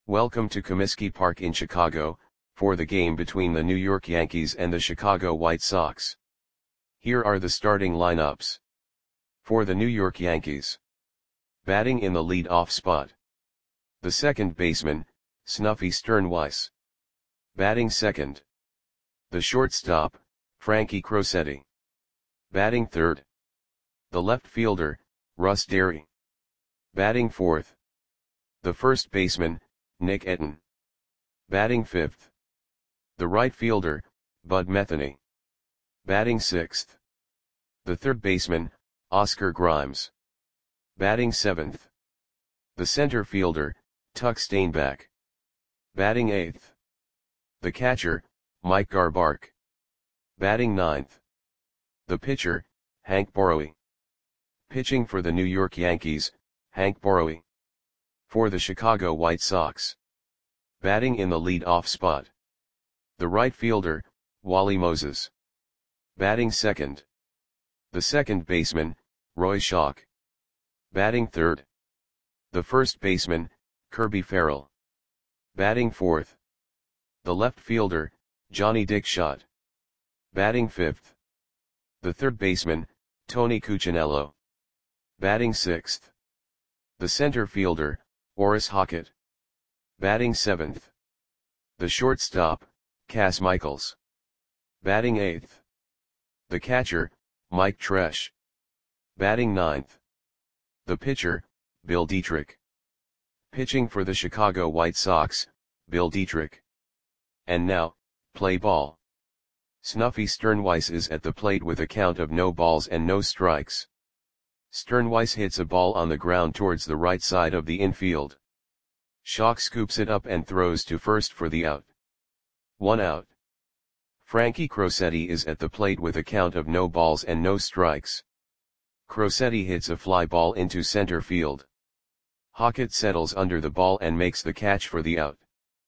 Welcome to Comiskey Park in Chicago, for the game between the New York Yankees and the Chicago White Sox. Here are the starting lineups. For the New York Yankees. Batting in the lead-off spot. The second baseman, Snuffy Sternweiss. Batting second. The shortstop, Frankie Crosetti. Batting third. The left fielder, Russ Derry. Batting fourth. The first baseman, Nick Etten. Batting fifth. The right fielder, Bud Metheny. Batting sixth. The third baseman, Oscar Grimes. Batting seventh. The center fielder, Tuck Steinbach. Batting eighth. The catcher, Mike Garbark. Batting ninth. The pitcher, Hank Borowy. Pitching for the New York Yankees, Hank Borowy. For the Chicago White Sox. Batting in the lead-off spot. The right fielder, Wally Moses. Batting second. The second baseman, Roy Schoch. Batting third. The first baseman, Kirby Farrell. Batting fourth. The left fielder, Johnny Dickshot. Batting fifth. The third baseman, Tony Cuccinello. Batting sixth. The center fielder, Horace Hockett. Batting seventh. The shortstop, Cass Michaels. Batting eighth. The catcher, Mike Tresh. Batting ninth. The pitcher, Bill Dietrich. Pitching for the Chicago White Sox, Bill Dietrich. And now, play ball. Snuffy Sternweiss is at the plate with a count of no balls and no strikes. Sternweiss hits a ball on the ground towards the right side of the infield. Schoch scoops it up and throws to first for the out. 1 out. Frankie Crosetti is at the plate with a count of no balls and no strikes. Crosetti hits a fly ball into center field. Hockett settles under the ball and makes the catch for the out.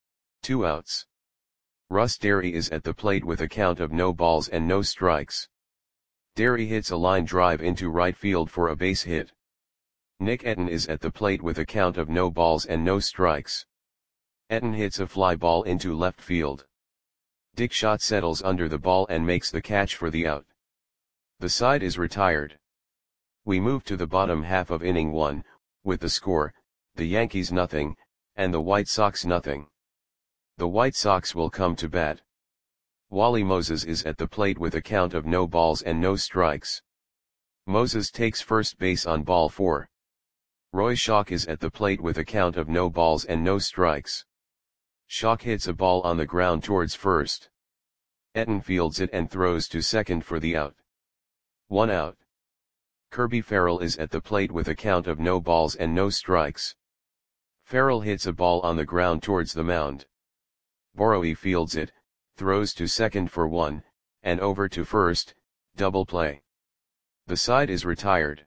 2 outs. Russ Derry is at the plate with a count of no balls and no strikes. Derry hits a line drive into right field for a base hit. Nick Etten is at the plate with a count of no balls and no strikes. Etten hits a fly ball into left field. Dickshot settles under the ball and makes the catch for the out. The side is retired. We move to the bottom half of inning 1, with the score, the Yankees nothing, and the White Sox nothing. The White Sox will come to bat. Wally Moses is at the plate with a count of no balls and no strikes. Moses takes first base on ball 4. Roy Schoch is at the plate with a count of no balls and no strikes. Schoch hits a ball on the ground towards first. Etten fields it and throws to second for the out. 1 out. Kirby Farrell is at the plate with a count of no balls and no strikes. Farrell hits a ball on the ground towards the mound. Borowy fields it, throws to second for 1, and over to first, double play. The side is retired.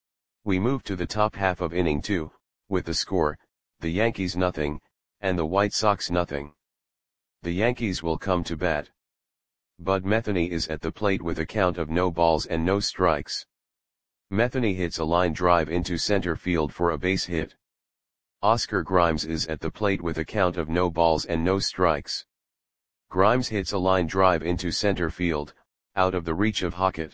We move to the top half of inning 2, with the score, the Yankees nothing, and the White Sox nothing. The Yankees will come to bat. Bud Metheny is at the plate with a count of no balls and no strikes. Metheny hits a line drive into center field for a base hit. Oscar Grimes is at the plate with a count of no balls and no strikes. Grimes hits a line drive into center field, out of the reach of Hockett.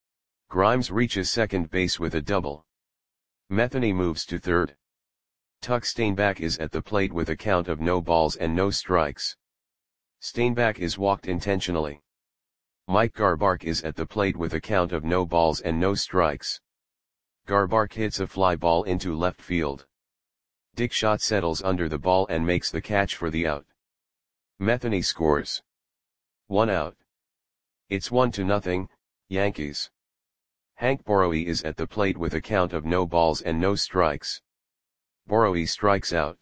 Grimes reaches second base with a double. Metheny moves to third. Tuck Steinbach is at the plate with a count of no balls and no strikes. Steinbach is walked intentionally. Mike Garbark is at the plate with a count of no balls and no strikes. Garbark hits a fly ball into left field. Dickshot settles under the ball and makes the catch for the out. Metheny scores. 1 out. It's 1-0, Yankees. Hank Borowy is at the plate with a count of no balls and no strikes. Borowy strikes out.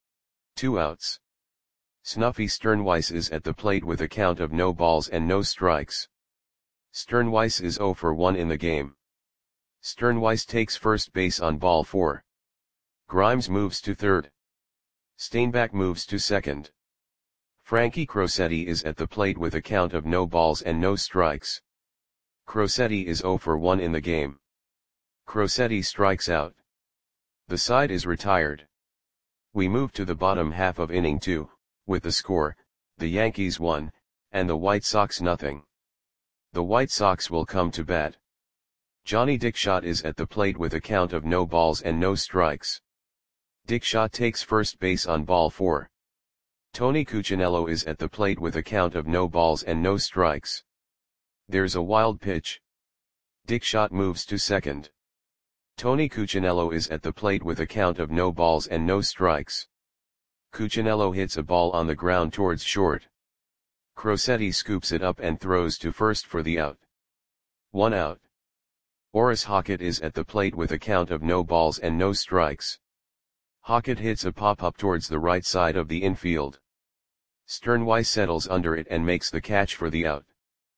2 outs. Snuffy Sternweiss is at the plate with a count of no balls and no strikes. Sternweiss is 0 for 1 in the game. Sternweiss takes first base on ball 4. Grimes moves to third. Steinbach moves to second. Frankie Crosetti is at the plate with a count of no balls and no strikes. Crosetti is 0 for 1 in the game. Crosetti strikes out. The side is retired. We move to the bottom half of inning 2, with the score, the Yankees 1, and the White Sox nothing. The White Sox will come to bat. Johnny Dickshot is at the plate with a count of no balls and no strikes. Dickshot takes first base on ball 4. Tony Cuccinello is at the plate with a count of no balls and no strikes. There's a wild pitch. Dickshot moves to second. Tony Cuccinello is at the plate with a count of no balls and no strikes. Cuccinello hits a ball on the ground towards short. Crosetti scoops it up and throws to first for the out. 1 out. Horace Hockett is at the plate with a count of no balls and no strikes. Hockett hits a pop-up towards the right side of the infield. Sternweiss settles under it and makes the catch for the out.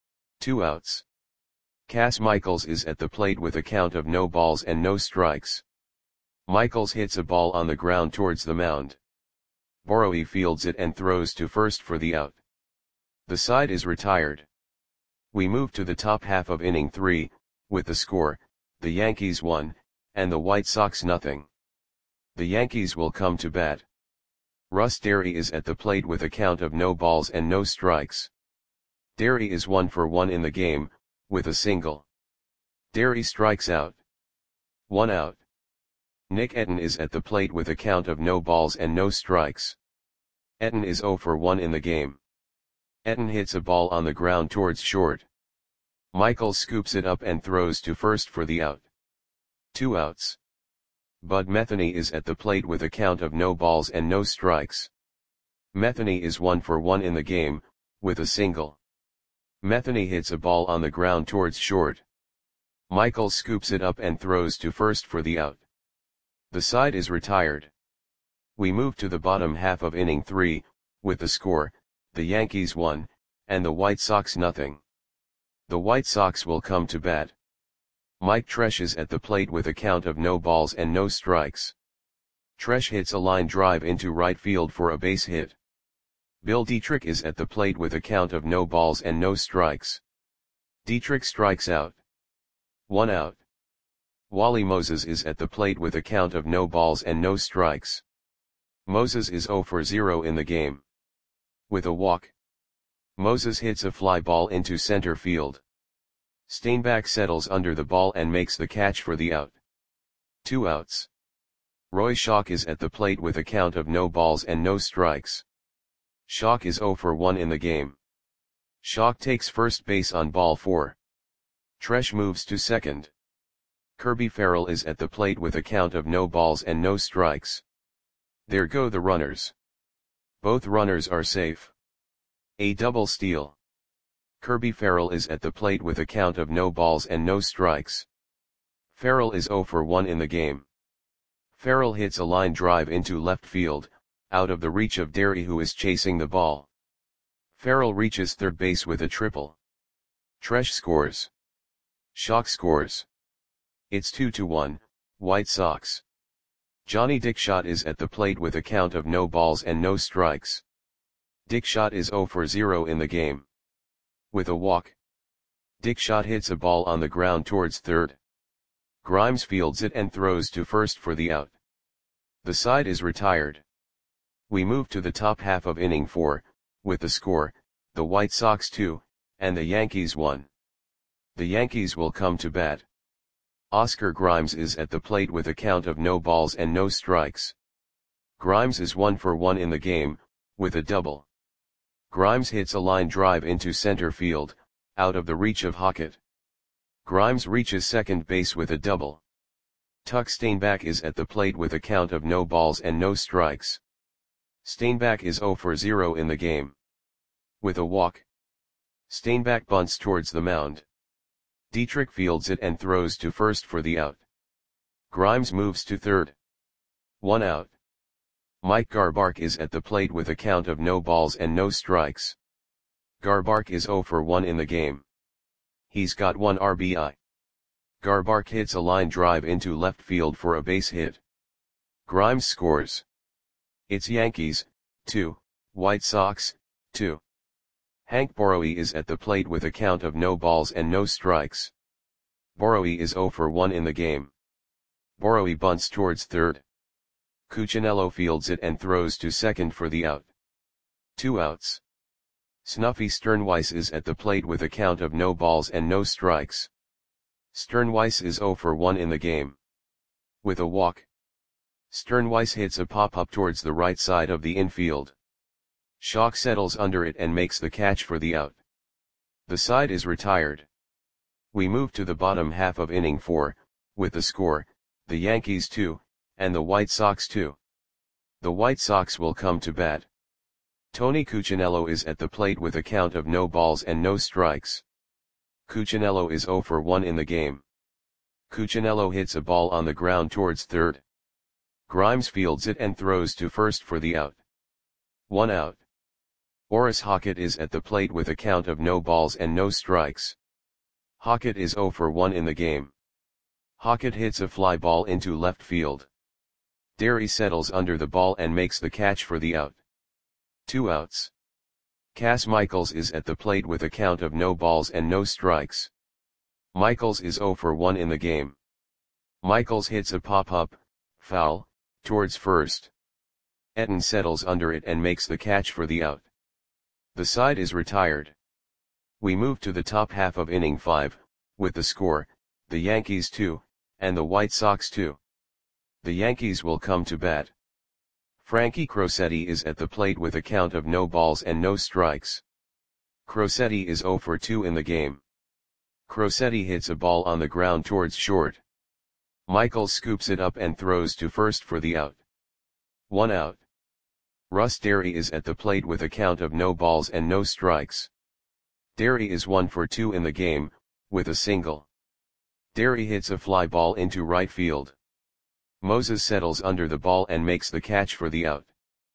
2 outs. Cass Michaels is at the plate with a count of no balls and no strikes. Michaels hits a ball on the ground towards the mound. Borowy fields it and throws to first for the out. The side is retired. We move to the top half of inning 3, with the score, the Yankees 1, and the White Sox nothing. The Yankees will come to bat. Russ Derry is at the plate with a count of no balls and no strikes. Derry is 1 for 1 in the game, with a single. Derry strikes out. 1 out. Nick Etten is at the plate with a count of no balls and no strikes. Etten is 0 for 1 in the game. Etten hits a ball on the ground towards short. Michaels scoops it up and throws to first for the out. 2 outs. Bud Metheny is at the plate with a count of no balls and no strikes. Metheny is 1 for 1 in the game, with a single. Metheny hits a ball on the ground towards short. Michaels scoops it up and throws to first for the out. The side is retired. We move to the bottom half of inning 3, with the score, the Yankees 1, and the White Sox nothing. The White Sox will come to bat. Mike Tresh is at the plate with a count of no balls and no strikes. Tresh hits a line drive into right field for a base hit. Bill Dietrich is at the plate with a count of no balls and no strikes. Dietrich strikes out. 1 out. Wally Moses is at the plate with a count of no balls and no strikes. Moses is 0 for 0 in the game. With a walk. Moses hits a fly ball into center field. Steinbach settles under the ball and makes the catch for the out. 2 outs. Roy Schock is at the plate with a count of no balls and no strikes. Schock is 0 for 1 in the game. Schock takes first base on ball 4. Tresh moves to second. Kirby Farrell is at the plate with a count of no balls and no strikes. There go the runners. Both runners are safe. A double steal. Kirby Farrell is at the plate with a count of no balls and no strikes. Farrell is 0 for 1 in the game. Farrell hits a line drive into left field, out of the reach of Derry, who is chasing the ball. Farrell reaches third base with a triple. Tresh scores. Schock scores. It's 2-1, White Sox. Johnny Dickshot is at the plate with a count of no balls and no strikes. Dickshot is 0 for 0 in the game. With a walk. Dickshot hits a ball on the ground towards third. Grimes fields it and throws to first for the out. The side is retired. We move to the top half of inning 4, with the score, the White Sox 2, and the Yankees 1. The Yankees will come to bat. Oscar Grimes is at the plate with a count of no balls and no strikes. Grimes is 1 for 1 in the game, with a double. Grimes hits a line drive into center field, out of the reach of Hockett. Grimes reaches second base with a double. Tuck Steinbach is at the plate with a count of no balls and no strikes. Steinbach is 0 for 0 in the game. With a walk. Steinbach bunts towards the mound. Dietrich fields it and throws to first for the out. Grimes moves to third. 1 out. Mike Garbark is at the plate with a count of no balls and no strikes. Garbark is 0 for 1 in the game. He's got 1 RBI. Garbark hits a line drive into left field for a base hit. Grimes scores. It's Yankees, 2, White Sox, 2. Hank Borowy is at the plate with a count of no balls and no strikes. Borowy is 0 for 1 in the game. Borowy bunts towards third. Cuccinello fields it and throws to second for the out. 2 outs. Snuffy Sternweiss is at the plate with a count of no balls and no strikes. Sternweiss is 0 for 1 in the game. With a walk, Sternweiss hits a pop-up towards the right side of the infield. Schock settles under it and makes the catch for the out. The side is retired. We move to the bottom half of inning 4, with the score, the Yankees 2, and the White Sox 2. The White Sox will come to bat. Tony Cuccinello is at the plate with a count of no balls and no strikes. Cuccinello is 0 for 1 in the game. Cuccinello hits a ball on the ground towards third. Grimes fields it and throws to first for the out. 1 out. Orris Hockett is at the plate with a count of no balls and no strikes. Hockett is 0 for 1 in the game. Hockett hits a fly ball into left field. Derry settles under the ball and makes the catch for the out. 2 outs. Cass Michaels is at the plate with a count of no balls and no strikes. Michaels is 0 for 1 in the game. Michaels hits a pop-up, foul, towards first. Etten settles under it and makes the catch for the out. The side is retired. We move to the top half of inning 5, with the score, the Yankees 2, and the White Sox 2. The Yankees will come to bat. Frankie Crosetti is at the plate with a count of no balls and no strikes. Crosetti is 0 for 2 in the game. Crosetti hits a ball on the ground towards short. Michaels scoops it up and throws to first for the out. 1 out. Russ Derry is at the plate with a count of no balls and no strikes. Derry is 1 for 2 in the game, with a single. Derry hits a fly ball into right field. Moses settles under the ball and makes the catch for the out.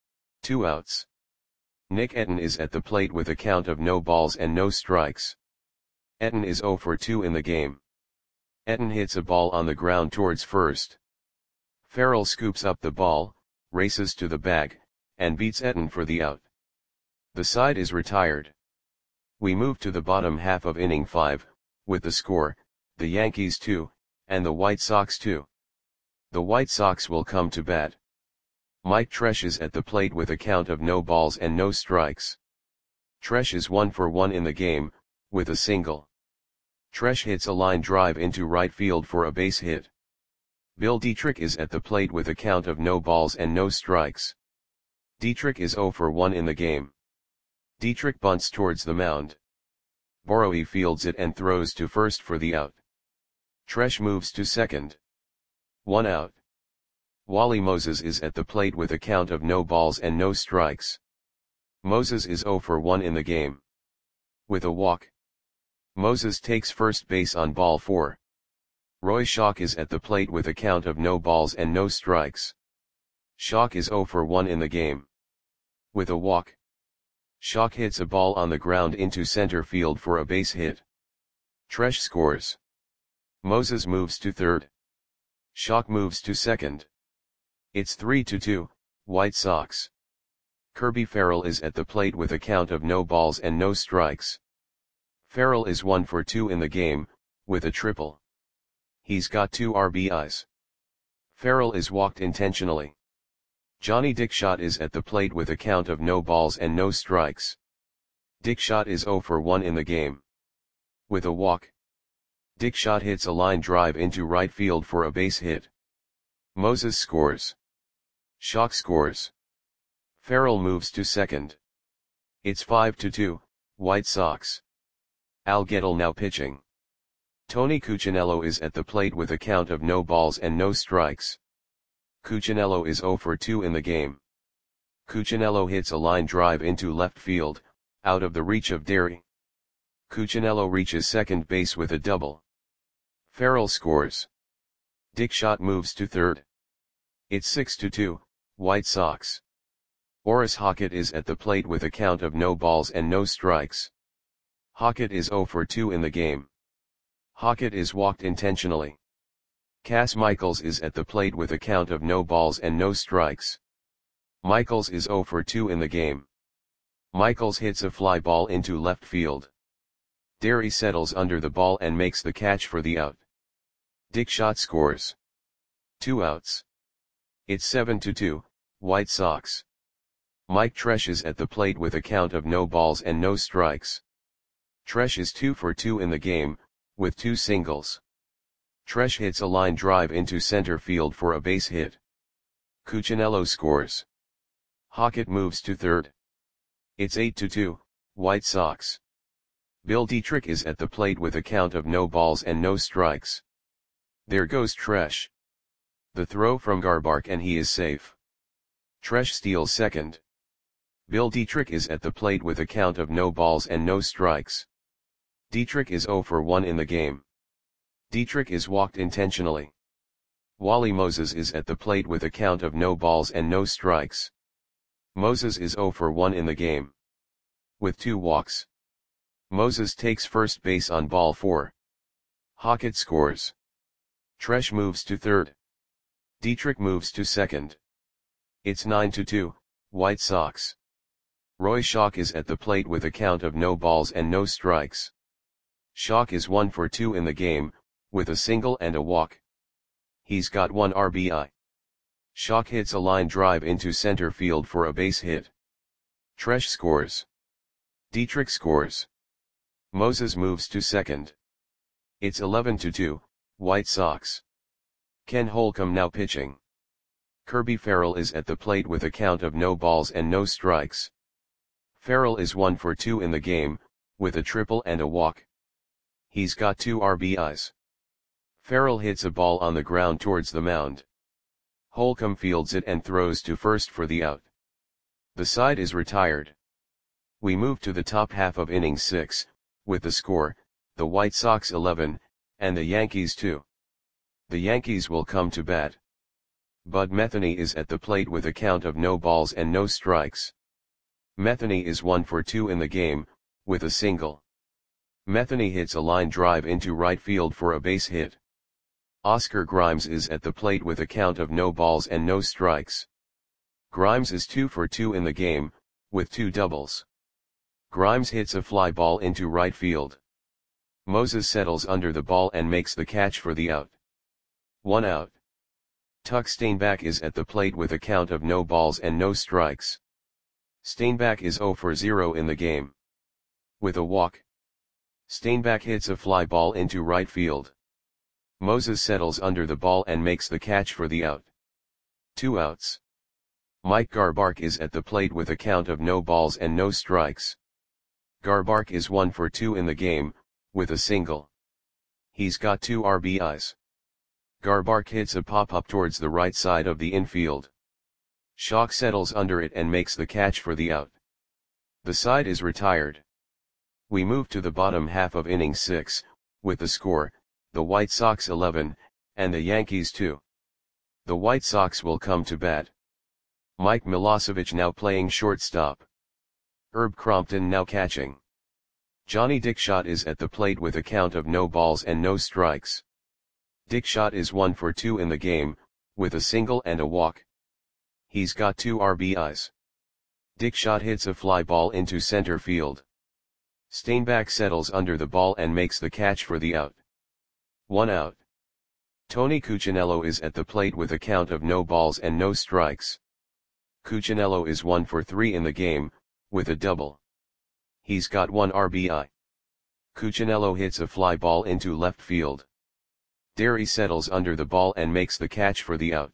2 outs. Nick Etten is at the plate with a count of no balls and no strikes. Etten is 0 for 2 in the game. Etten hits a ball on the ground towards first. Farrell scoops up the ball, races to the bag, and beats Etten for the out. The side is retired. We move to the bottom half of inning 5, with the score, the Yankees 2, and the White Sox 2. The White Sox will come to bat. Mike Tresh is at the plate with a count of no balls and no strikes. Tresh is 1 for 1 in the game, with a single. Tresh hits a line drive into right field for a base hit. Bill Dietrich is at the plate with a count of no balls and no strikes. Dietrich is 0 for 1 in the game. Dietrich bunts towards the mound. Borowy fields it and throws to first for the out. Tresh moves to second. 1 out. Wally Moses is at the plate with a count of no balls and no strikes. Moses is 0 for 1 in the game. With a walk, Moses takes first base on ball 4. Roy Schock is at the plate with a count of no balls and no strikes. Schock is 0 for 1 in the game. With a walk, Schock hits a ball on the ground into center field for a base hit. Tresh scores. Moses moves to third. Schock moves to second. It's 3-2, White Sox. Kirby Farrell is at the plate with a count of no balls and no strikes. Farrell is 1 for 2 in the game, with a triple. He's got 2 RBIs. Farrell is walked intentionally. Johnny Dickshot is at the plate with a count of no balls and no strikes. Dickshot is 0 for 1 in the game. With a walk, Dickshot hits a line drive into right field for a base hit. Moses scores. Schock scores. Farrell moves to second. It's 5-2, White Sox. Al Gettle now pitching. Tony Cuccinello is at the plate with a count of no balls and no strikes. Cuccinello is 0 for 2 in the game. Cuccinello hits a line drive into left field, out of the reach of Derry. Cuccinello reaches second base with a double. Farrell scores. Dickshot moves to third. It's 6-2, White Sox. Orris Hockett is at the plate with a count of no balls and no strikes. Hockett is 0 for 2 in the game. Hockett is walked intentionally. Cass Michaels is at the plate with a count of no balls and no strikes. Michaels is 0 for 2 in the game. Michaels hits a fly ball into left field. Derry settles under the ball and makes the catch for the out. Dickshot scores. 2 outs. It's 7-2, White Sox. Mike Tresh is at the plate with a count of no balls and no strikes. Tresh is 2 for 2 in the game, with 2 singles. Tresh hits a line drive into center field for a base hit. Cuccinello scores. Hockett moves to third. It's 8-2, White Sox. Bill Dietrich is at the plate with a count of no balls and no strikes. There goes Tresh. The throw from Garbark and he is safe. Tresh steals second. Bill Dietrich is at the plate with a count of no balls and no strikes. Dietrich is 0 for 1 in the game. Dietrich is walked intentionally. Wally Moses is at the plate with a count of no balls and no strikes. Moses is 0 for 1 in the game. With 2 walks. Moses takes first base on ball 4. Hockett scores. Tresh moves to third. Dietrich moves to second. It's 9-2, White Sox. Roy Schock is at the plate with a count of no balls and no strikes. Schock is 1 for 2 in the game, with a single and a walk. He's got 1 RBI. Schock hits a line drive into center field for a base hit. Tresh scores. Dietrich scores. Moses moves to second. It's 11-2, White Sox. Ken Holcomb now pitching. Kirby Farrell is at the plate with a count of no balls and no strikes. Farrell is 1 for 2 in the game, with a triple and a walk. He's got 2 RBIs. Farrell hits a ball on the ground towards the mound. Holcomb fields it and throws to first for the out. The side is retired. We move to the top half of inning 6, with the score, the White Sox 11, and the Yankees 2. The Yankees will come to bat. Bud Metheny is at the plate with a count of no balls and no strikes. Metheny is 1 for 2 in the game, with a single. Metheny hits a line drive into right field for a base hit. Oscar Grimes is at the plate with a count of no balls and no strikes. Grimes is 2 for 2 in the game, with 2 doubles. Grimes hits a fly ball into right field. Moses settles under the ball and makes the catch for the out. 1 out. Tuck Steinbach is at the plate with a count of no balls and no strikes. Steinbach is 0 for 0 in the game. With a walk. Steinbach hits a fly ball into right field. Moses settles under the ball and makes the catch for the out. 2 outs. Mike Garbark is at the plate with a count of no balls and no strikes. Garbark is 1 for 2 in the game, with a single. He's got 2 RBIs. Garbark hits a pop-up towards the right side of the infield. Schock settles under it and makes the catch for the out. The side is retired. We move to the bottom half of inning 6, with the score, the White Sox 11, and the Yankees 2. The White Sox will come to bat. Mike Milosevic now playing shortstop. Herb Crompton now catching. Johnny Dickshot is at the plate with a count of no balls and no strikes. Dickshot is 1 for 2 in the game, with a single and a walk. He's got 2 RBIs. Dickshot hits a fly ball into center field. Steinbach settles under the ball and makes the catch for the out. 1 out. Tony Cuccinello is at the plate with a count of no balls and no strikes. Cuccinello is 1 for 3 in the game, with a double. He's got 1 RBI. Cuccinello hits a fly ball into left field. Derry settles under the ball and makes the catch for the out.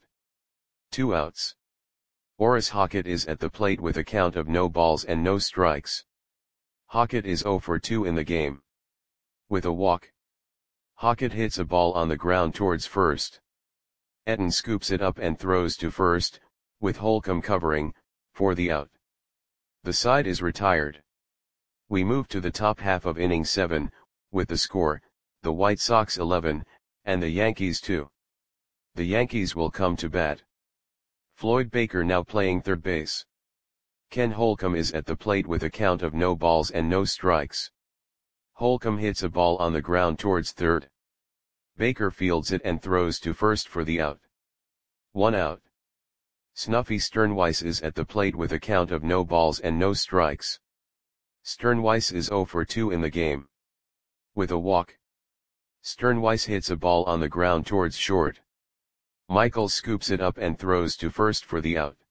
2 outs. Orris Hockett is at the plate with a count of no balls and no strikes. Hockett is 0 for 2 in the game. With a walk. Hockett hits a ball on the ground towards first. Etten scoops it up and throws to first, with Holcomb covering, for the out. The side is retired. We move to the top half of inning 7, with the score, the White Sox 11, and the Yankees 2. The Yankees will come to bat. Floyd Baker now playing third base. Ken Holcomb is at the plate with a count of no balls and no strikes. Holcomb hits a ball on the ground towards third. Baker fields it and throws to first for the out. 1 out. Snuffy Sternweiss is at the plate with a count of no balls and no strikes. Sternweiss is 0 for 2 in the game. With a walk. Sternweiss hits a ball on the ground towards short. Michaels scoops it up and throws to first for the out.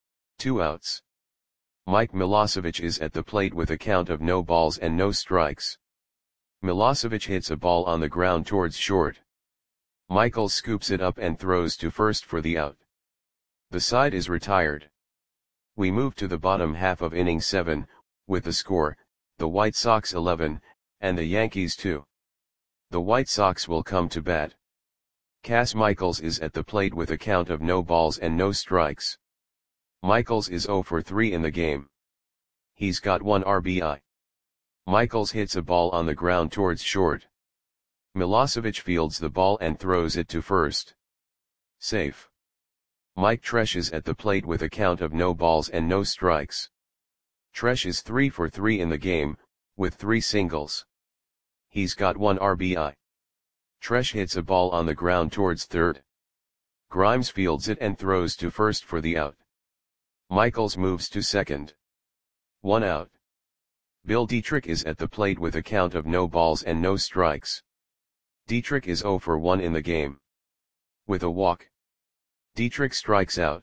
2 outs. Mike Milosevic is at the plate with a count of no balls and no strikes. Milosevic hits a ball on the ground towards short. Michaels scoops it up and throws to first for the out. The side is retired. We move to the bottom half of inning 7, with the score, the White Sox 11, and the Yankees 2. The White Sox will come to bat. Cas Michaels is at the plate with a count of no balls and no strikes. Michaels is 0 for 3 in the game. He's got 1 RBI. Michaels hits a ball on the ground towards short. Milosevic fields the ball and throws it to first. Safe. Mike Tresh is at the plate with a count of no balls and no strikes. Tresh is 3 for 3 in the game, with 3 singles. He's got 1 RBI. Tresh hits a ball on the ground towards third. Grimes fields it and throws to first for the out. Michaels moves to second. 1 out. Bill Dietrich is at the plate with a count of no balls and no strikes. Dietrich is 0 for 1 in the game. With a walk. Dietrich strikes out.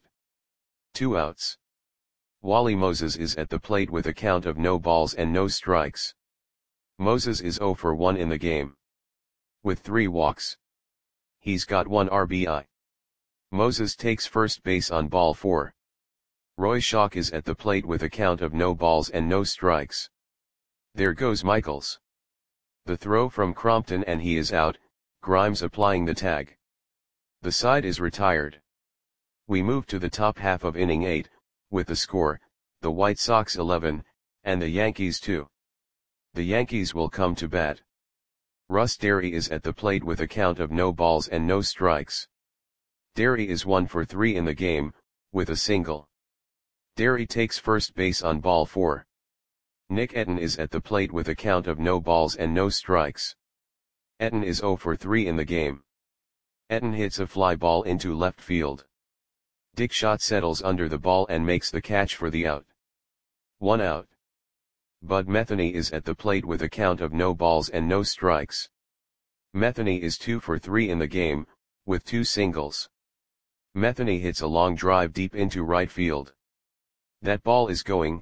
2 outs. Wally Moses is at the plate with a count of no balls and no strikes. Moses is 0 for 1 in the game. With 3 walks. He's got 1 RBI. Moses takes first base on ball 4. Roy Schock is at the plate with a count of no balls and no strikes. There goes Michaels. The throw from Crompton and he is out, Grimes applying the tag. The side is retired. We move to the top half of inning 8, with the score, the White Sox 11, and the Yankees 2. The Yankees will come to bat. Russ Derry is at the plate with a count of no balls and no strikes. Derry is 1 for 3 in the game, with a single. Derry takes first base on ball 4. Nick Etten is at the plate with a count of no balls and no strikes. Etten is 0 for 3 in the game. Etten hits a fly ball into left field. Dick Schott settles under the ball and makes the catch for the out. 1 out. Bud Metheny is at the plate with a count of no balls and no strikes. Metheny is 2 for 3 in the game, with 2 singles. Metheny hits a long drive deep into right field. That ball is gone.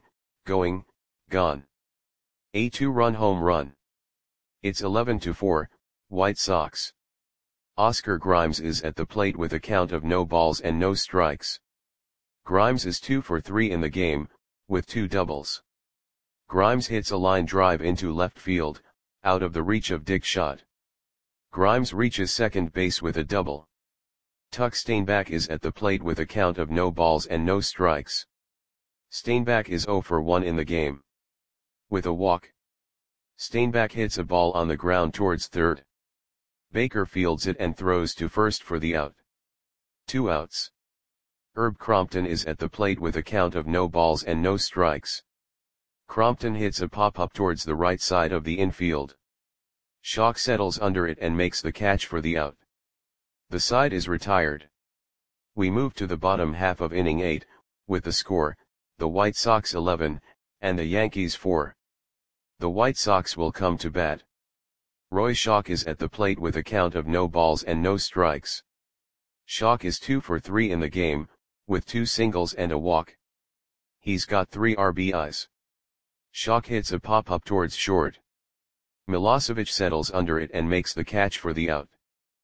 A 2-run home run. It's 11-4, White Sox. Oscar Grimes is at the plate with a count of no balls and no strikes. Grimes is 2 for 3 in the game, with 2 doubles. Grimes hits a line drive into left field, out of the reach of Dick Schott. Grimes reaches second base with a double. Tuck Steinbach is at the plate with a count of no balls and no strikes. Steinbach is 0 for 1 in the game. With a walk. Steinbach hits a ball on the ground towards third. Baker fields it and throws to first for the out. 2 outs. Herb Crompton is at the plate with a count of no balls and no strikes. Crompton hits a pop-up towards the right side of the infield. Schock settles under it and makes the catch for the out. The side is retired. We move to the bottom half of inning 8, with the score, the White Sox 11, and the Yankees 4. The White Sox will come to bat. Roy Schock is at the plate with a count of no balls and no strikes. Schock is 2 for 3 in the game, with 2 singles and a walk. He's got 3 RBIs. Schock hits a pop-up towards short. Milosevic settles under it and makes the catch for the out.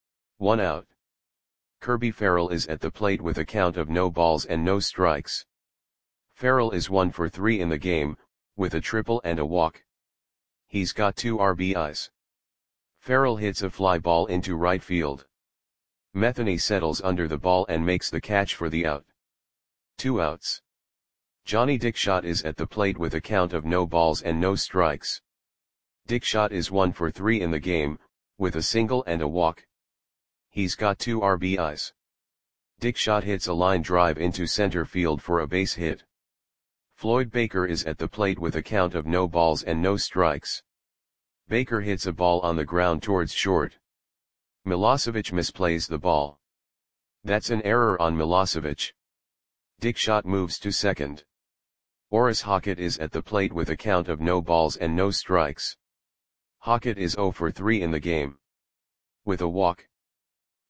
1 out. Kirby Farrell is at the plate with a count of no balls and no strikes. Farrell is 1 for 3 in the game, with a triple and a walk. He's got 2 RBIs. Farrell hits a fly ball into right field. Metheny settles under the ball and makes the catch for the out. 2 outs. Johnny Dick Schott is at the plate with a count of no balls and no strikes. Dick Schott is 1 for 3 in the game, with a single and a walk. He's got 2 RBIs. Dick Schott hits a line drive into center field for a base hit. Floyd Baker is at the plate with a count of no balls and no strikes. Baker hits a ball on the ground towards short. Milosevic misplays the ball. That's an error on Milosevic. Dick Schott moves to second. Orris Hockett is at the plate with a count of no balls and no strikes. Hockett is 0 for 3 in the game. With a walk.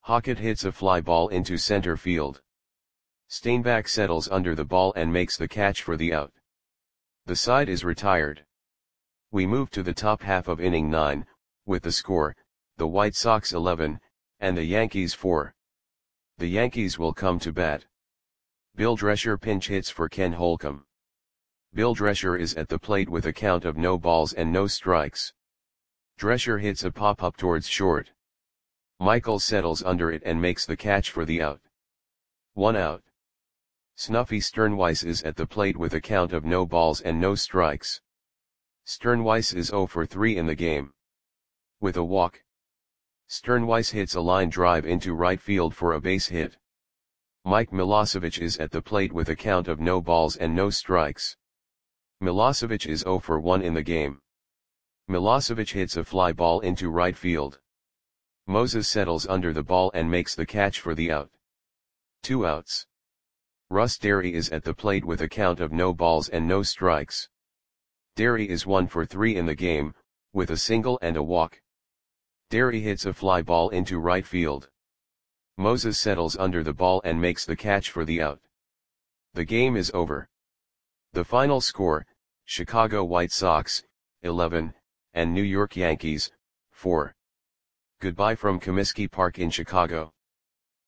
Hockett hits a fly ball into center field. Steinbach settles under the ball and makes the catch for the out. The side is retired. We move to the top half of inning 9, with the score, the White Sox 11, and the Yankees 4. The Yankees will come to bat. Bill Drescher pinch hits for Ken Holcomb. Bill Drescher is at the plate with a count of no balls and no strikes. Drescher hits a pop-up towards short. Michael settles under it and makes the catch for the out. 1 out. Snuffy Sternweiss is at the plate with a count of no balls and no strikes. Sternweiss is 0 for 3 in the game. With a walk, Sternweiss hits a line drive into right field for a base hit. Mike Milosevic is at the plate with a count of no balls and no strikes. Milosevic is 0 for 1 in the game. Milosevic hits a fly ball into right field. Moses settles under the ball and makes the catch for the out. 2 outs. Russ Derry is at the plate with a count of no balls and no strikes. Derry is 1 for 3 in the game, with a single and a walk. Derry hits a fly ball into right field. Moses settles under the ball and makes the catch for the out. The game is over. The final score, Chicago White Sox, 11, and New York Yankees, 4. Goodbye from Comiskey Park in Chicago.